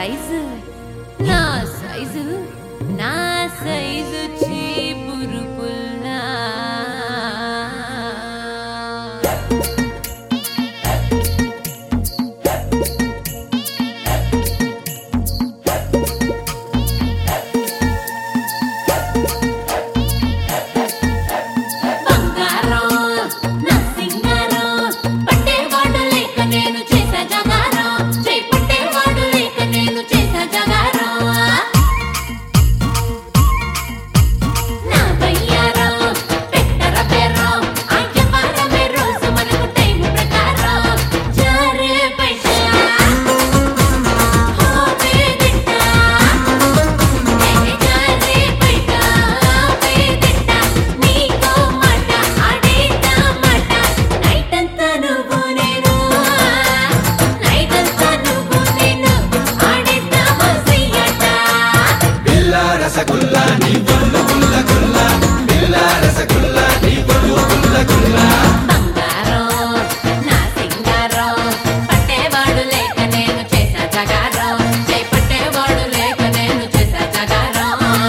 size నా size చీపురు పుల్లా రసగుల్లా నీ బొల్లు గుల్ల గుల్ల బిల్లా రసగుల్లా నీ బొల్లు గుల్ల గుల్ల బంగారం నా సింగారం పట్టేవాడు లేక నేను చేసా జగారం చేయి పట్టేవాడు లేక నేను చేసా జగారం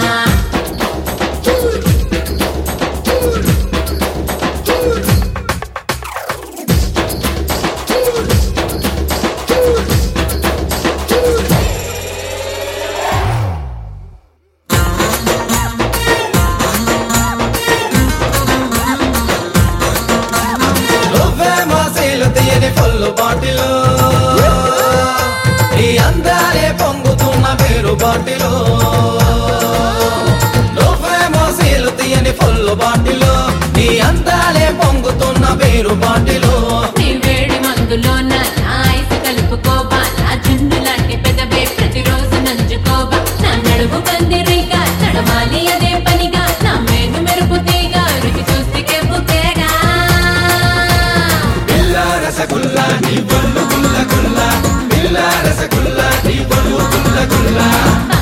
ఫుల్ బాటిలో నీ అందాలే పొంగుతున్న పేరు బాటిలో నువ్వేమో సీలు తీయని ఫుల్ బాటిలో నీ అందాలే పొంగుతున్న పేరు బాటిలో నీ వేడి మందులో నా ఐసు కలుపుకోవా నా జున్ను లాంటి పెదవే ప్రతిరోజు నంచుకోవా నా నడుము కందిరీగా నడవాలి అదే పనిగా నా మేను మెరుపు తీగా రుచి చూస్తే కెప్పుకేగా రసగుల్లా నీ బొల్లు గుల్ల గుల్ల బిల్లా రసగుల్లా నీ బొల్లు గుల్ల గుల్ల